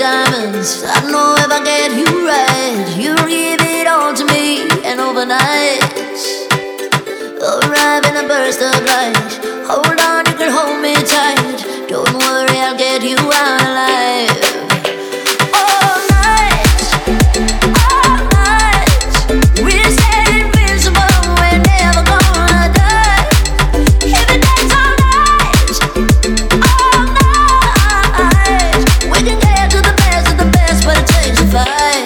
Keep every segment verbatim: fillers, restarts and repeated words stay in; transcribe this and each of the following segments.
diamonds. I know if I get you right, you'll give it all to me. And overnight, arrive in a burst of light. Hold on, you can hold me tight. Don't worry, I'll get you out alive. All night, all night, we'll stay invincible. We're never gonna die. If it takes all night, all night, we can get to the best of the best, but it takes a fight.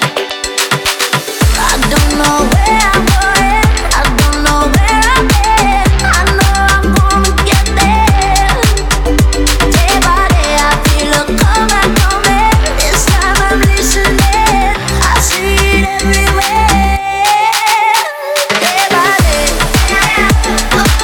I don't know where I'm going, I don't know where I've been. I know I'm gonna get there. Day by day I feel a call back on me. This time I'm listening, I see it everywhere. Day by day, oh, oh,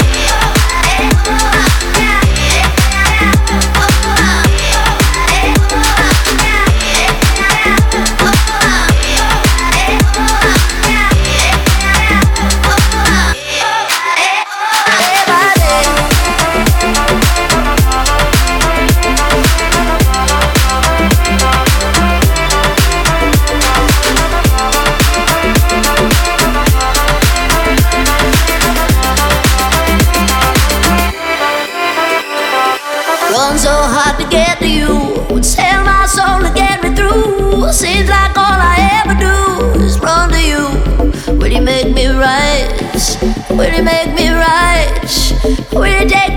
run so hard to get to you, sell my soul to get me through. Seems like all I ever do is run to you. Will you make me right? Will you make me right? Will you take